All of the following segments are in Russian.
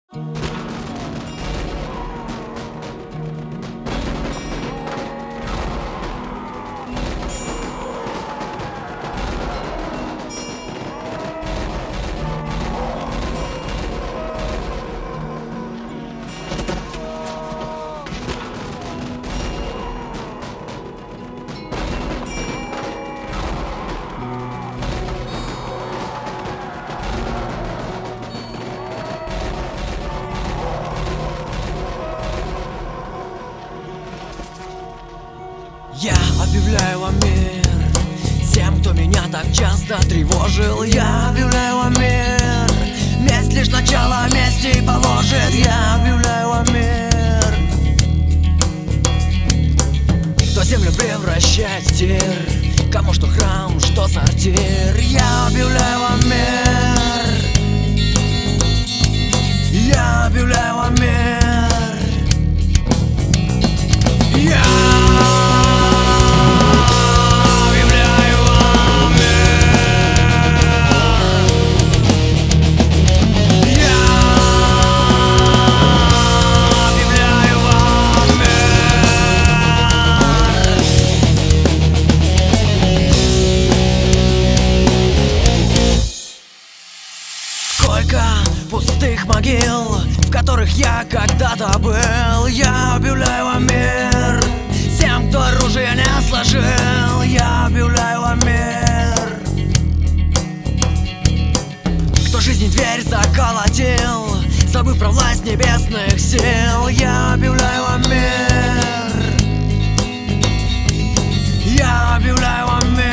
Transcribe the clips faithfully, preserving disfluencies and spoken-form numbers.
Я объявляю вам мир тем, кто меня так часто тревожил. Я объявляю вам мир, месть лишь начало мести положит. Я объявляю вам мир, кто землю превращает в тир, кому что храм, что сортир. Я объявляю вам мир, я объявляю вам мир. Я пустых могил, в которых я когда-то был. Я объявляю вам мир тем, кто оружие не сложил. Я объявляю вам мир, кто жизни дверь заколотил, забыв про власть небесных сил. Я объявляю вам мир, я объявляю вам мир.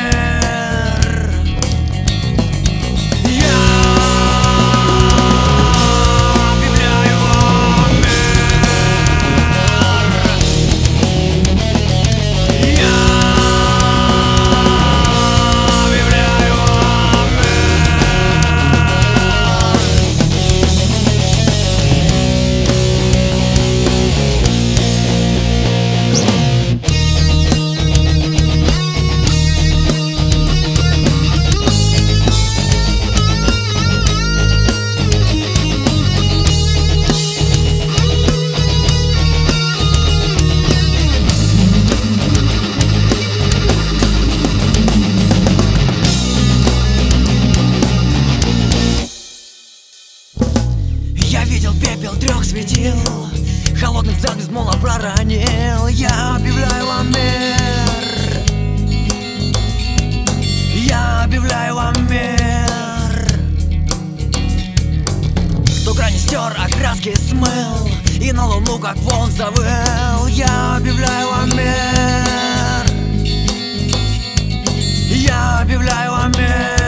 Я видел пепел трех светил, холодный взгляд без мола проронил. Я объявляю вам мир, я объявляю вам мир, кто грани стер, а краски смыл и на луну как волк завыл. Я объявляю вам мир, я объявляю вам мир.